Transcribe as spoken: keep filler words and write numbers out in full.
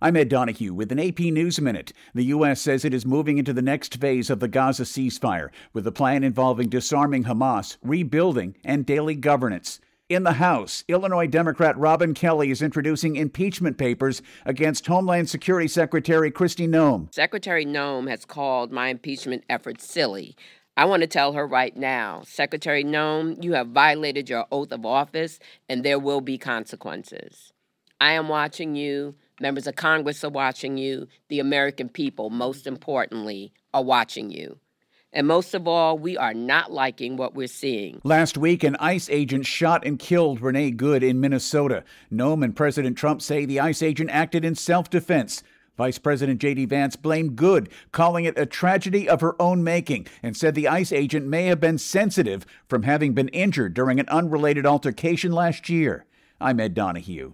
I'm Ed Donahue with an A P News Minute. The U S says it is moving into the next phase of the Gaza ceasefire, with a plan involving disarming Hamas, rebuilding, and daily governance. In the House, Illinois Democrat Robin Kelly is introducing impeachment papers against Homeland Security Secretary Kristi Noem. Secretary Noem has called my impeachment efforts silly. I want to tell her right now, Secretary Noem, you have violated your oath of office, and there will be consequences. I am watching you. Members of Congress are watching you. The American people, most importantly, are watching you. And most of all, we are not liking what we're seeing. Last week, an ICE agent shot and killed Renee Good in Minnesota. Noem and President Trump say the ICE agent acted in self-defense. Vice President J D Vance blamed Good, calling it a tragedy of her own making, and said the ICE agent may have been sensitive from having been injured during an unrelated altercation last year. I'm Ed Donahue.